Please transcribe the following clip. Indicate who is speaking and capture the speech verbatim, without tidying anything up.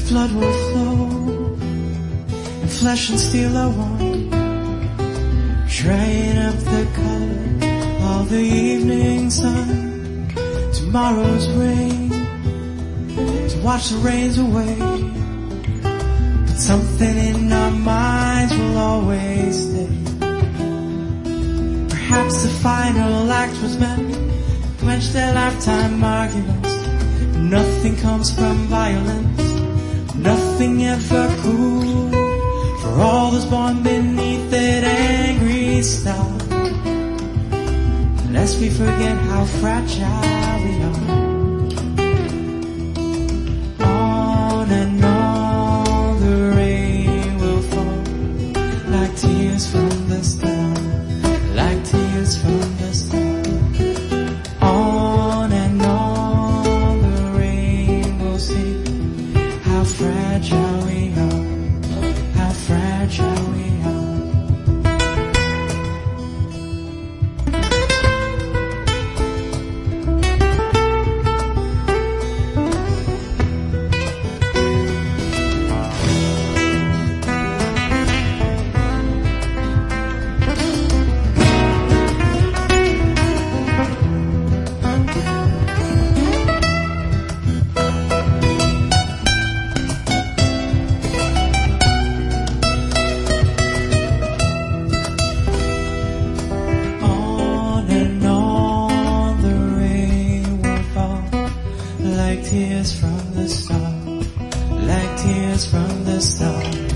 Speaker 1: flood will flow, and flesh and steel are one, drying up the color of the evening sun. Tomorrow's rain, to wash the rains away, but something in our minds will always stay. Perhaps the final act was meant to quench their lifetime arguments. Nothing comes from violence, nothing ever cool, for all that's born beneath that angry star. Lest we forget how fragile we are. On and on the rain will fall, like tears from the star, like tears from the star. On and on the rain will sing how fragile we are, how fragile we are. Like tears from the star, like tears from the star.